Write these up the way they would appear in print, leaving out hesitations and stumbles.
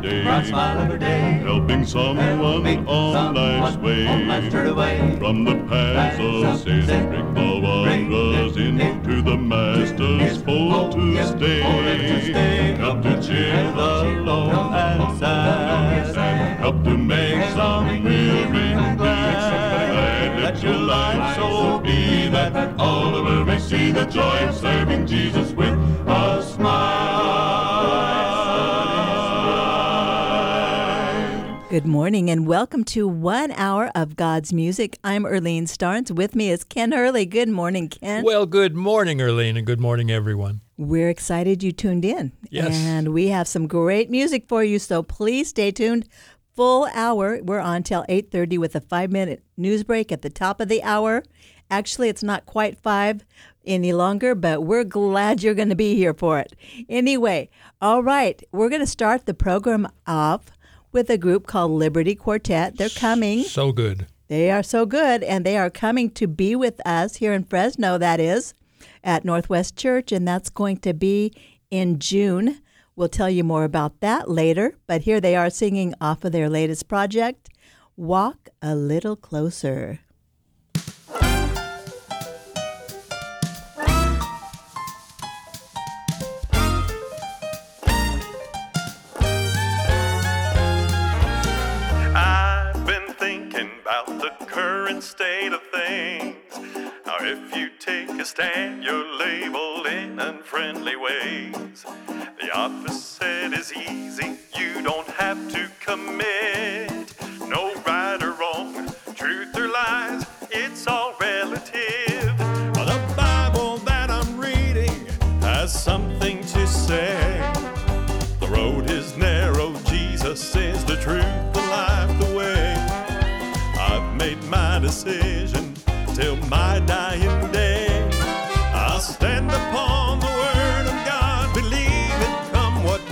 day. Bright smile every day. Helping someone on life's way. From the paths of sin, bring the wanderers into the Master's fold to stay. Help to cheer the lone and sad. Help to make some weary glad. Let your life so be that all of us may see the joy of serving Jesus with a smile. Good morning and welcome to 1 hour of God's music. I'm Earlene Starnes. With me is Ken Hurley. Good morning, Ken. Well, good morning, Earlene, and good morning, everyone. We're excited you tuned in. Yes. And we have some great music for you, so please stay tuned. Full hour. We're on till 8:30 with a 5-minute news break at the top of the hour. Actually, it's not quite 5 any longer, but we're glad you're going to be here for it. Anyway, all right, we're going to start the program off with a group called Liberty Quartet. They're coming. So good. They are so good, and they are coming to be with us here in Fresno, that is, at Northwest Church, and that's going to be in June. We'll tell you more about that later, but here they are singing off of their latest project, Walk a Little Closer. I've been thinking about the current state of things. How if you take a stand, you're labeled in unfriendly ways. The opposite is easy, you don't have to commit. No right or wrong, truth or lies, it's all relative. The Bible that I'm reading has something to say. The road is narrow, Jesus is the truth, the life, the way. I've made my decision till my dying day. I'll stand upon the word of God, believe it come what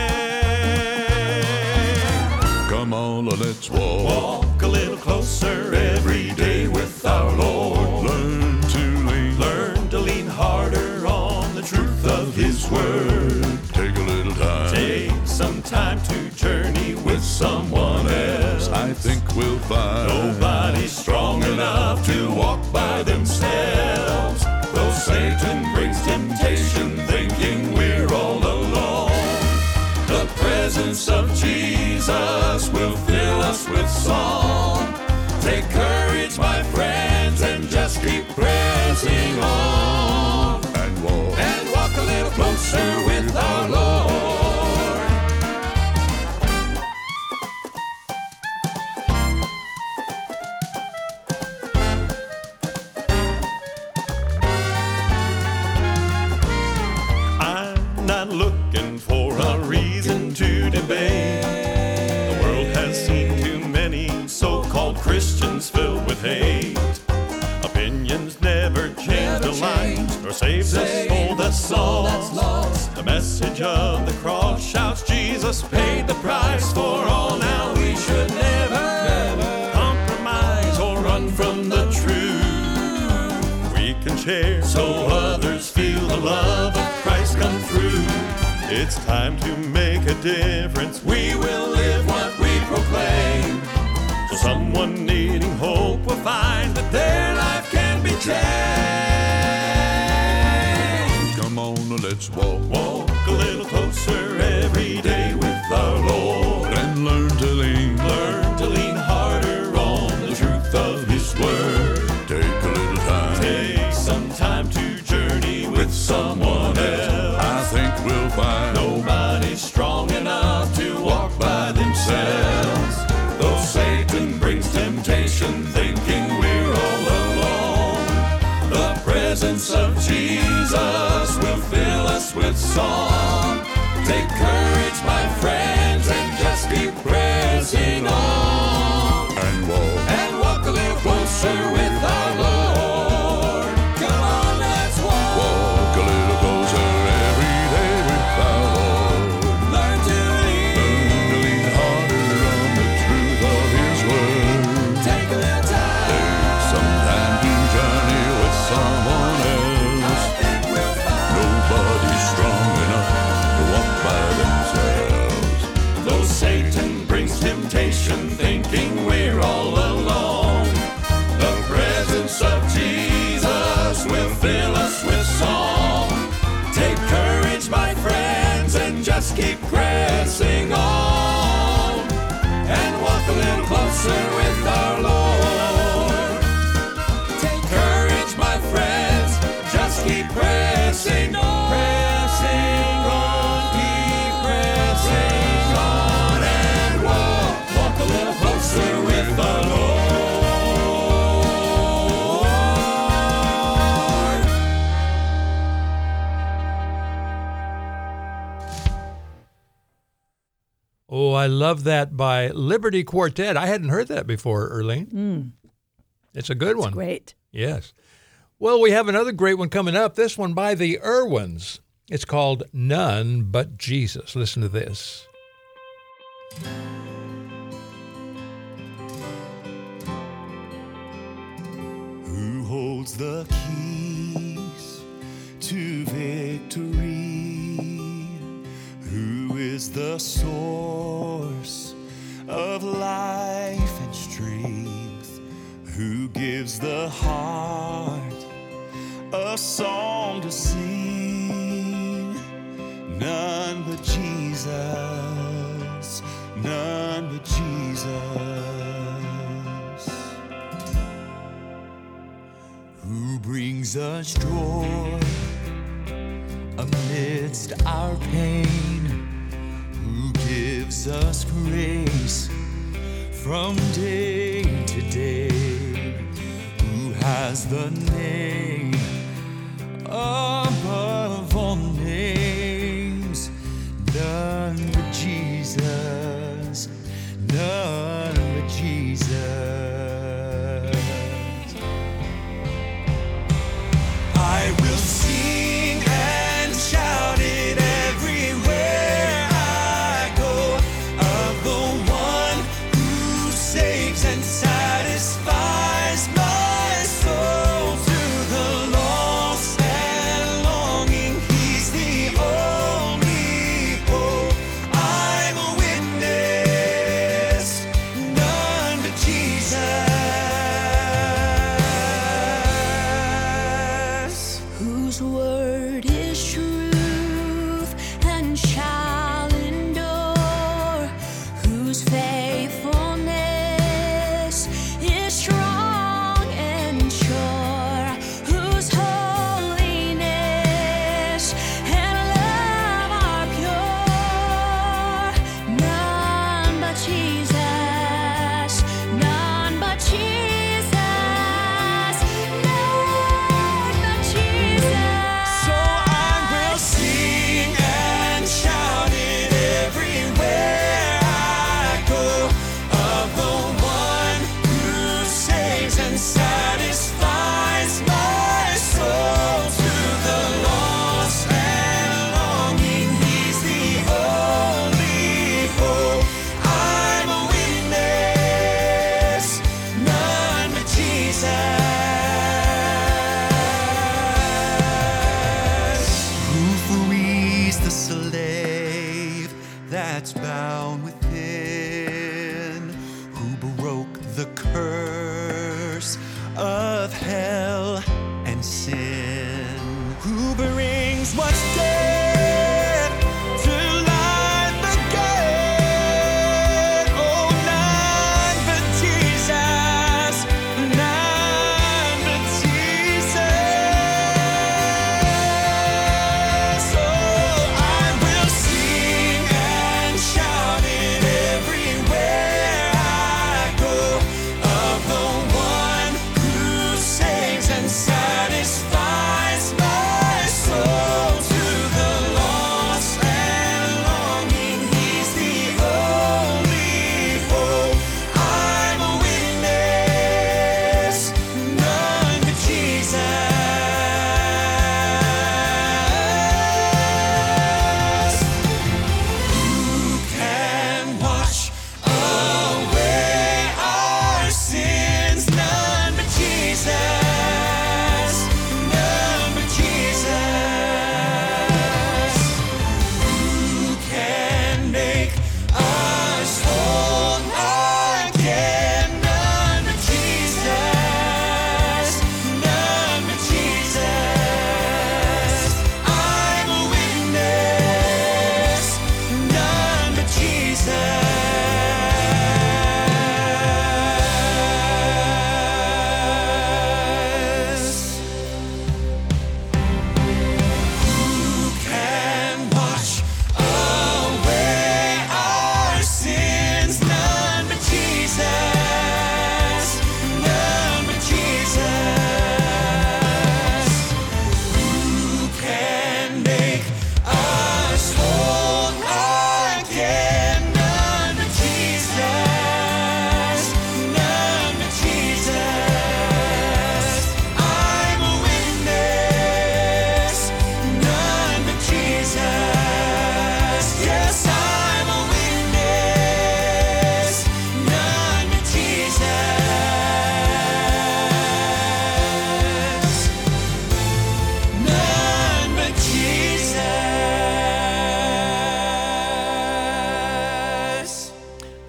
may. Come on, let's walk. Walk a little closer every day with our Lord. Learn to lean harder on the truth of His word. Take a little time. Take some time to journey with someone else. I think we'll find Nobody's strong enough to walk by themselves. Though Satan brings temptation, thinking we're all alone, the presence of Jesus will fill us with song. Take courage, my friends, and just keep pressing on. and walk a little closer with our Lord. I'm not looking for a reason to debate. The world has seen too many so-called Christians filled with hate. Opinions never change the light or save the soul that's lost. The message of the cross shouts Jesus paid the price for all. Now we should never compromise or run from the truth. We can share so others feel the love of Christ come through. It's time to make a difference. We will live what we proclaim. So someone needing hope will find that their life can be changed. Come on, let's walk. Walk a little closer every day with our Lord. And learn to lean harder on the truth of His word. Take a little time. Take some time to journey with someone else. I think we'll find Nobody's strong enough to walk by themselves. Though Satan brings temptation, thinking we're all alone, the presence of Jesus will fill us with song. Take courage, my friends, and just keep pressing on. and walk a little closer with our Lord. Come on, let's walk. walk a little closer every day with our Lord. Learn to Lean harder on the truth of His word. take a little time. Some time to journey with someone else. Nobody's strong enough to walk by themselves. Though Satan just keep pressing on and walk a little closer with our Lord. Take courage, my friends, just keep pressing on, pressing on, keep pressing on, and walk a little closer with our Lord. Oh, I love that by Liberty Quartet. I hadn't heard that before, Erlene. It's a good one. Great. Yes. Well, we have another great one coming up. This one by the Irwins. It's called None But Jesus. Listen to this. Who holds the keys to victory? Who is the source of life and strength? Who gives the heart a song to sing? None but Jesus, none but Jesus. Who brings us joy amidst our pain? Who gives us grace from day to day? Who has the name above all names? None but Jesus, none but Jesus. I will sing and shout it everywhere I go, of the one who saves and satisfies my soul. To the lost and longing, he's the only hope. I'm a witness, none but Jesus. Whose word is truth and shall endure, whose faithfulness is strong and sure, whose holiness and love are pure. None but Jesus, none but Jesus, none but Jesus. So I will sing and shout it everywhere I go, of the one who saves and satisfies my soul. To the lost and longing, he's the only hope. I'm a witness, none but Jesus. Who frees the slave that's bound within? Who broke the curse of hell and sin? Who brings what's dead to life again? Oh, none but Jesus, none but Jesus. Oh, I will sing and shout it everywhere I go, of the one who saves and satisfies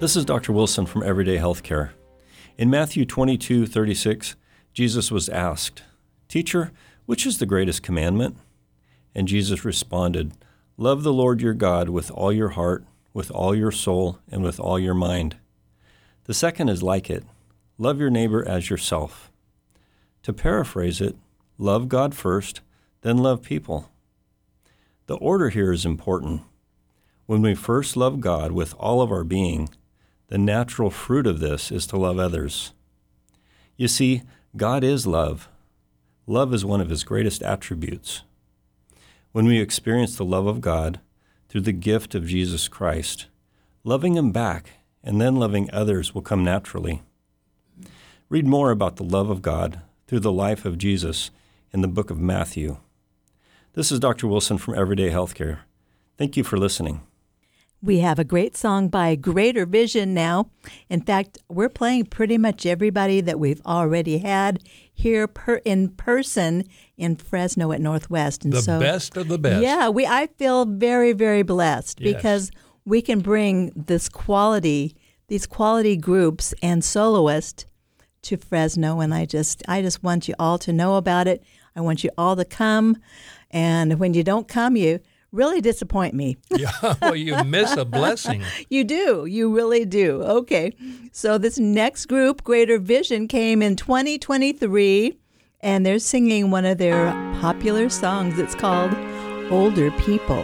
This is Dr. Wilson from Everyday Healthcare. In Matthew 22:36, Jesus was asked, "Teacher, which is the greatest commandment?" And Jesus responded, "Love the Lord your God with all your heart, with all your soul, and with all your mind. The second is like it, love your neighbor as yourself." To paraphrase it, love God first, then love people. The order here is important. When we first love God with all of our being, the natural fruit of this is to love others. You see, God is love. Love is one of his greatest attributes. When we experience the love of God through the gift of Jesus Christ, loving him back and then loving others will come naturally. Read more about the love of God through the life of Jesus in the book of Matthew. This is Dr. Wilson from Everyday Healthcare. Thank you for listening. We have a great song by Greater Vision now. In fact, we're playing pretty much everybody that we've already had here in person in Fresno at Northwest. And The best of the best. Yeah, I feel very, very blessed Yes. because we can bring these quality groups and soloists to Fresno, and I just want you all to know about it. I want you all to come, and when you don't come, you really disappoint me. Yeah, well, you miss a blessing. You do. You really do. Okay. So this next group, Greater Vision, came in 2023, and they're singing one of their popular songs. It's called Older People.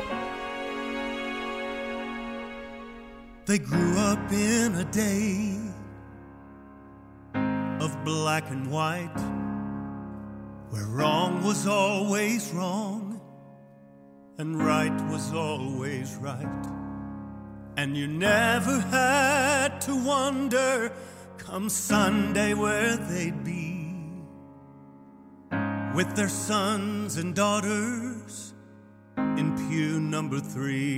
They grew up in a day of black and white, where wrong was always wrong and right was always right. And you never had to wonder come Sunday where they'd be with their sons and daughters in pew number 3.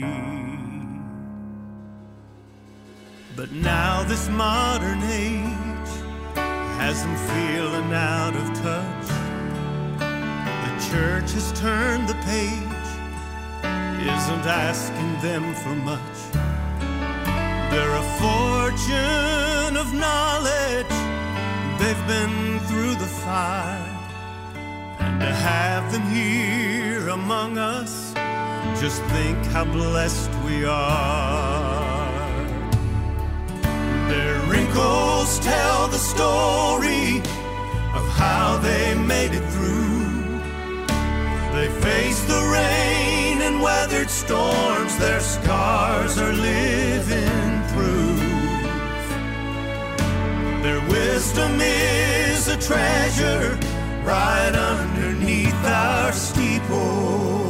But now this modern age has them feeling out of touch. The church has turned the page, isn't asking them for much. They're a fortune of knowledge, they've been through the fire. And to have them here among us, just think how blessed we are. Their wrinkles tell the story of how they made it through. They faced the rain and weathered storms, their scars are living proof. Their wisdom is a treasure right underneath our steeple.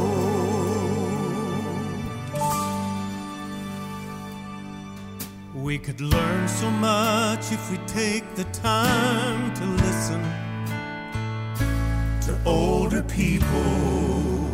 We could learn so much if we take the time to listen to older people.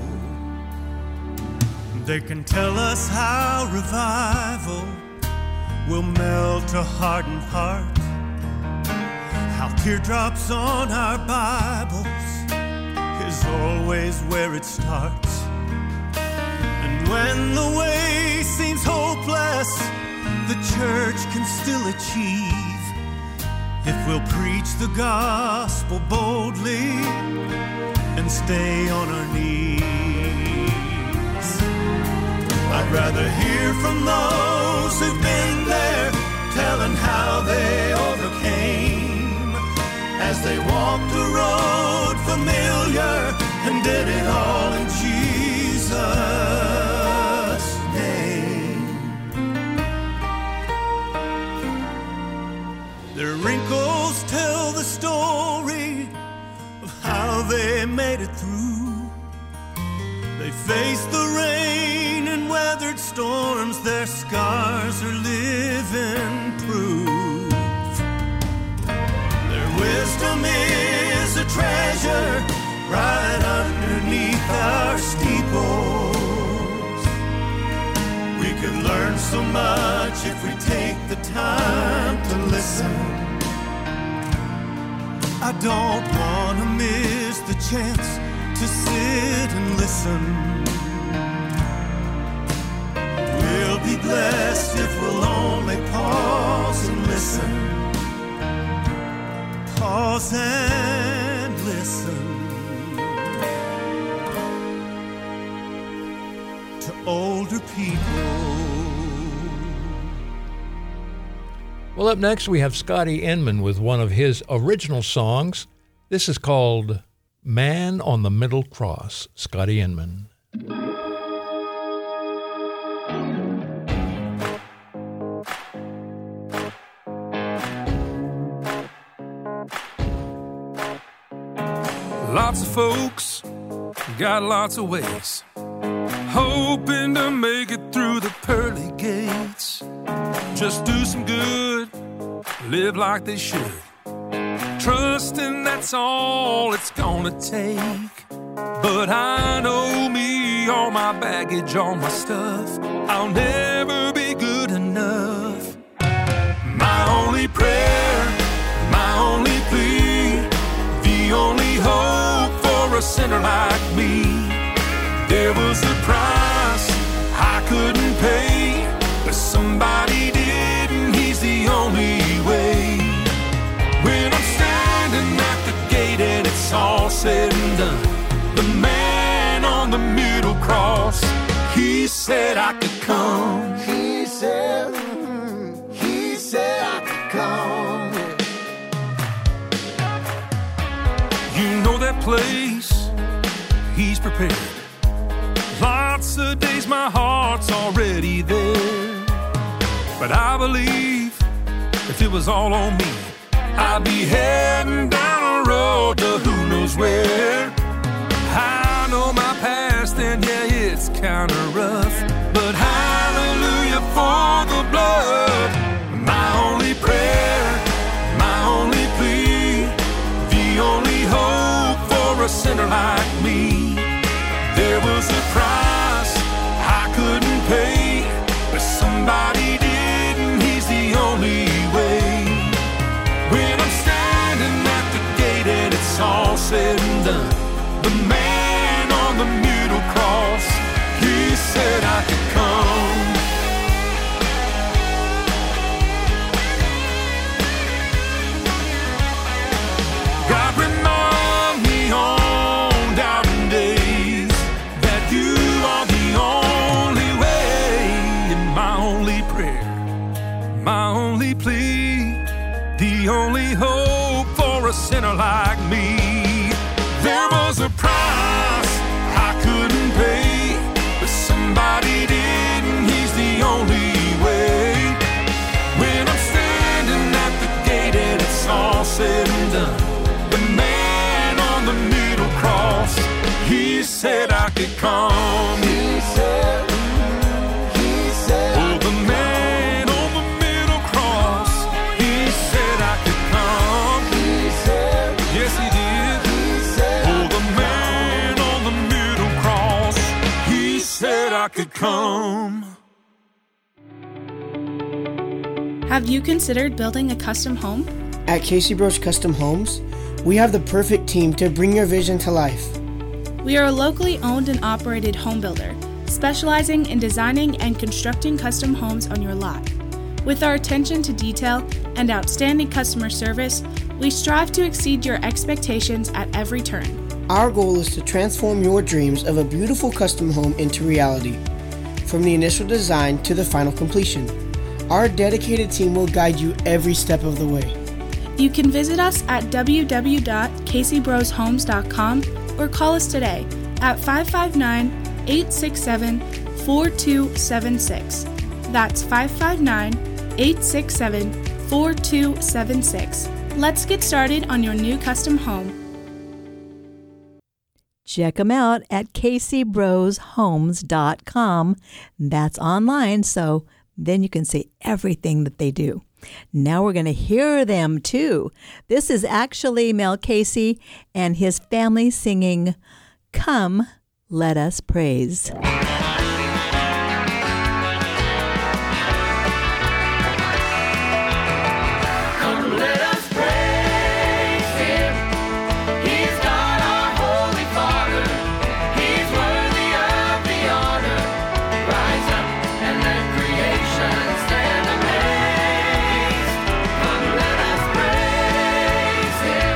They can tell us how revival will melt a hardened heart, how teardrops on our Bibles is always where it starts. And when the way seems hopeless, the church can still achieve if we'll preach the gospel boldly and stay on our knees. I'd rather hear from those who've been there, telling how they overcame as they walked a road familiar and did it all in Jesus' name. Their wrinkles tell the story of how they made it through. They faced the rain and weathered storms, their scars are living proof. Their wisdom is a treasure right underneath our steeples. We could learn so much if we take the time to listen. I don't want to miss the chance to sit and listen. We'll be blessed if we'll only pause Pause and listen to older people. Well, up next we have Scotty Inman with one of his original songs. This is called Man on the Middle Cross. Scotty Inman. Lots of folks got lots of ways, hoping to make it through the pearly gates. Just do some good, live like they should, trusting that's all it's gonna take. But I know me, all my baggage, all my stuff, I'll never be good enough. My only prayer, my only plea, the only hope for a sinner like me. There was a price I couldn't pay, but somebody did, and he's the only way. When I'm standing at the gate and it's all said and done, the man on the middle cross, he said I could come. He said I could come. You know that place he's prepared. Lots of days my heart's already there. But I believe if it was all on me, I'd be heading down a road to who knows where. I know my past and yeah, it's kinda rough, but hallelujah for the blood. My only prayer, my only plea, the only hope for a sinner like me. There was a price I couldn't pay, but somebody did, and he's the only way. When I'm standing at the gate and it's all said and done, the man on the middle cross, he said I could come. God remind me on doubting days that you are the only way. And my only prayer, my only plea, the only hope for a sinner like me. There was a price I couldn't pay, but somebody did, and he's the only way. When I'm standing at the gate and it's all said and done, the man on the middle cross, he said I could come. He said, oh, the man on the middle cross, he said I could come. He said, yes, he did. He said, oh, the man on the middle cross, he said I could come. Have you considered building a custom home? At Casey Bros Custom Homes, we have the perfect team to bring your vision to life. We are a locally owned and operated home builder, specializing in designing and constructing custom homes on your lot. With our attention to detail and outstanding customer service, we strive to exceed your expectations at every turn. Our goal is to transform your dreams of a beautiful custom home into reality, from the initial design to the final completion. Our dedicated team will guide you every step of the way. You can visit us at www.caseybrohomes.com or call us today at 559-867-4276. That's 559-867-4276. Let's get started on your new custom home. Check them out at CaseyBrosHomes.com. That's online, so then you can see everything that they do. Now we're going to hear them too. This is actually Mel Casey and his family singing, "Come, Let Us Praise." Stand amazed. Come, let us praise Him.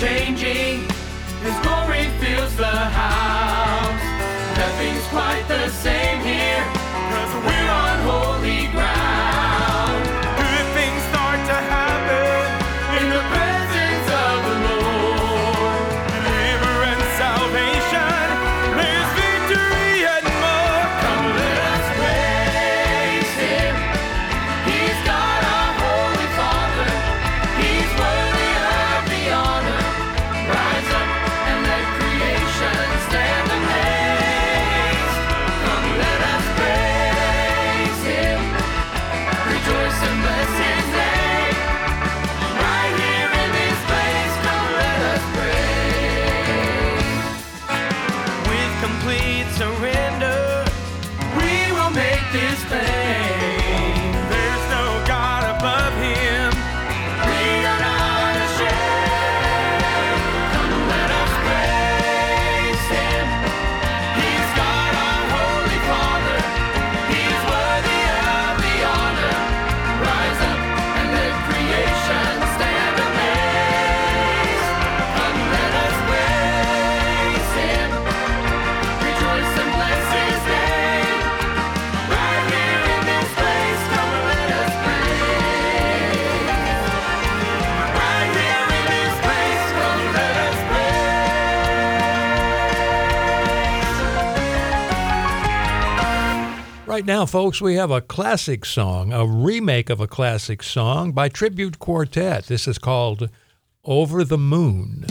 changing. His glory fills the house. Nothing's quite the same here, 'cause we're on holy ground. Good things start to happen in the presence of the Lord. Deliverance, salvation, there's victory and more. Come, let us praise Him. He's God, our Holy Father. He's worthy of the honor. Rise up and let creation stand amazed. Come, let us praise Him. Rejoice and bless His name. Right here in this place, come, let us praise. With complete surrender, we will make this plain. There's no God above Him. We are not ashamed. Come, let us praise Him. He's God, our Holy Father. He's worthy of the honor. Rise up and let creation stand amazed. Come, let us praise Him. Rejoice and bless His name. Right here in this place, come, let us praise. Right here in this place, come, let us praise. Right now, folks, we have a classic song, a remake of a classic song by Tribute Quartet. This is called Over the Moon.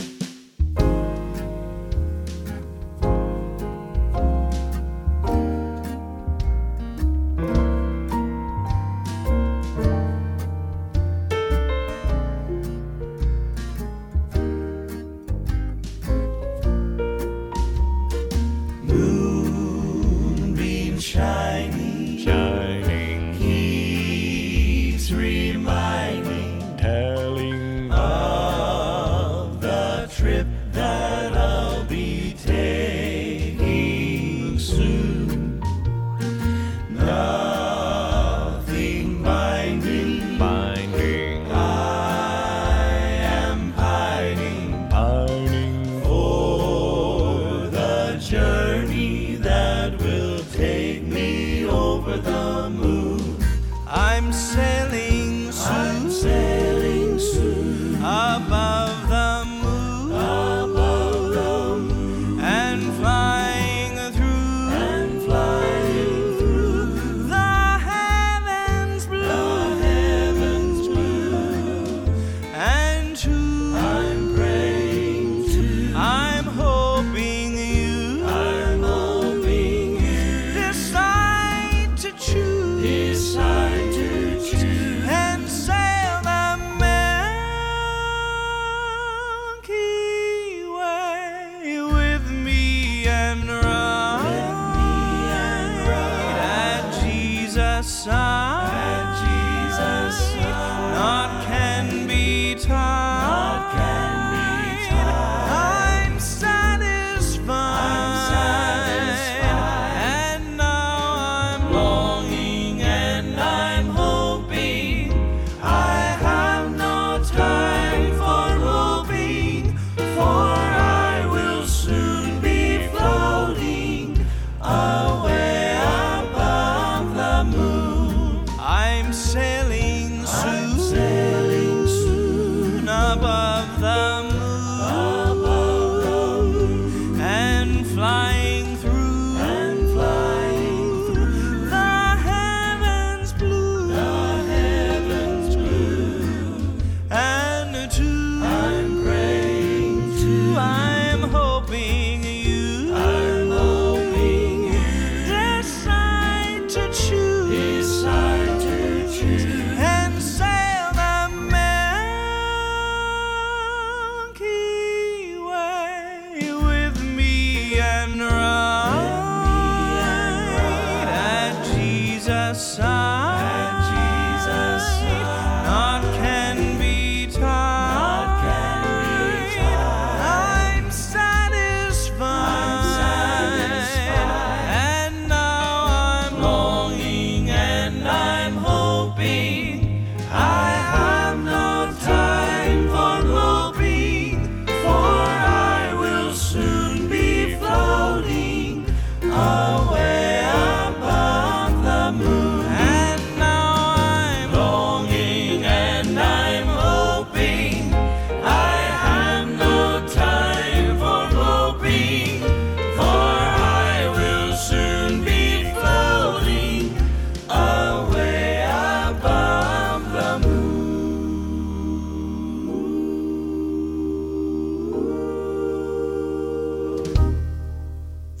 Moonbeam shining, shining, keeps reminding, telling of the trip that I'll be taking soon. Nothing binding, binding. I am pining, pining for the journey that will take me over the moon. I'm sailing soon, above the moon, and flying through, the heavens blue, and to I'm praying to, I'm hoping you, decide to choose, and sail the Milky Way with me and ride at Jesus' side. Not can be tied. I'm satisfied. And now I'm longing and I'm hoping. I have no time for hoping, for I will soon be floating away above the moon. I'm sailing soon, above the moon, and flying through, the heavens blue, and to I'm praying to, I'm hoping you, decide to choose, and sail the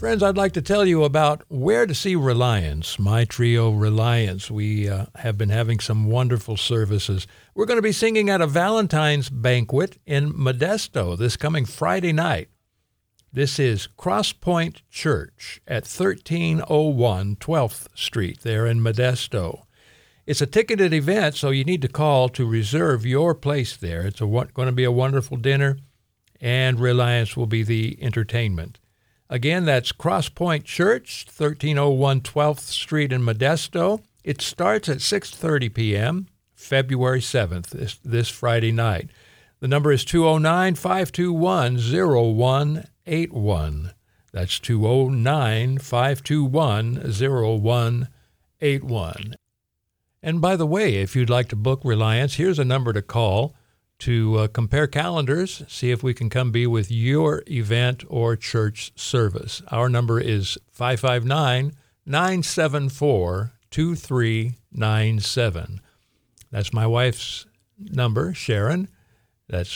Friends, I'd like to tell you about where to see Reliance, my trio Reliance. We have been having some wonderful services. We're going to be singing at a Valentine's banquet in Modesto this coming Friday night. This is Cross Point Church at 1301 12th Street there in Modesto. It's a ticketed event, so you need to call to reserve your place there. It's going to be a wonderful dinner, and Reliance will be the entertainment. Again, that's Cross Point Church, 1301 12th Street in Modesto. It starts at 6:30 p.m., February 7th, this Friday night. The number is 209-521-0181. That's 209-521-0181. And by the way, if you'd like to book Reliance, here's a number to call to compare calendars, see if we can come be with your event or church service. Our number is 559-974-2397. That's my wife's number, Sharon. That's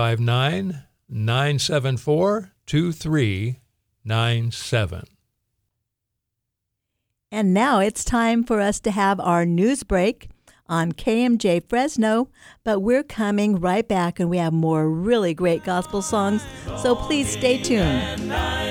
559-974-2397. And now it's time for us to have our news break on KMJ Fresno, but we're coming right back and we have more really great gospel songs, so please stay tuned.